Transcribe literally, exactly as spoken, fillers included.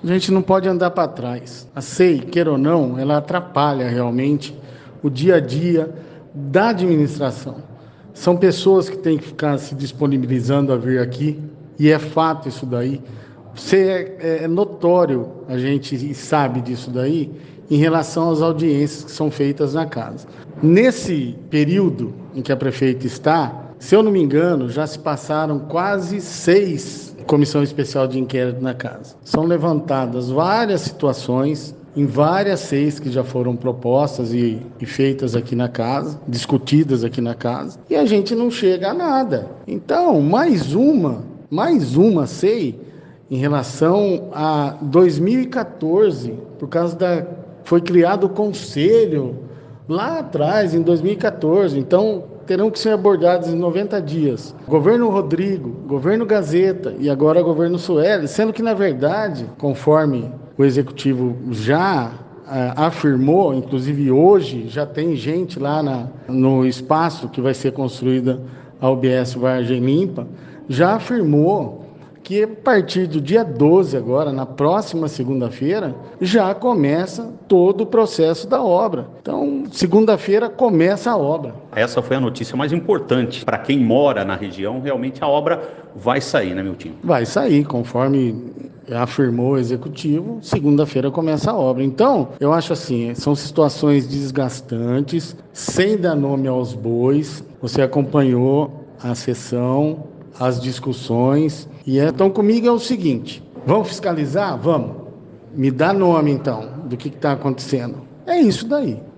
A gente não pode andar para trás. A S E I, queira ou não, ela atrapalha realmente o dia a dia da administração. São pessoas que têm que ficar se disponibilizando a vir aqui, e é fato isso daí. Você é, é notório, a gente sabe disso daí, em relação às audiências que são feitas na casa. Nesse período em que a prefeita está, se eu não me engano, já se passaram quase seis comissão especial de inquérito na casa. São levantadas várias situações em várias S E Is que já foram propostas e, e feitas aqui na casa, discutidas aqui na casa, e a gente não chega a nada. Então, mais uma, mais uma S E I em relação a dois mil e quatorze, por causa da... foi criado o conselho lá atrás, em dois mil e quatorze, então terão que ser abordados em noventa dias. Governo Rodrigo, governo Gazeta e agora governo Sueli, sendo que, na verdade, conforme o Executivo já ah, afirmou, inclusive hoje já tem gente lá na, no espaço que vai ser construída a U B S Vargem Limpa, já afirmou que a partir do dia doze agora, na próxima segunda-feira, já começa todo o processo da obra. Então, segunda-feira começa a obra. Essa foi a notícia mais importante. Para quem mora na região, realmente a obra vai sair, né, meu time? Vai sair, conforme afirmou o Executivo, segunda-feira começa a obra. Então, eu acho assim, são situações desgastantes, sem dar nome aos bois. Você acompanhou a sessão, as discussões, e então comigo é o seguinte: vamos fiscalizar? Vamos. Me dá nome então do que está acontecendo. É isso daí.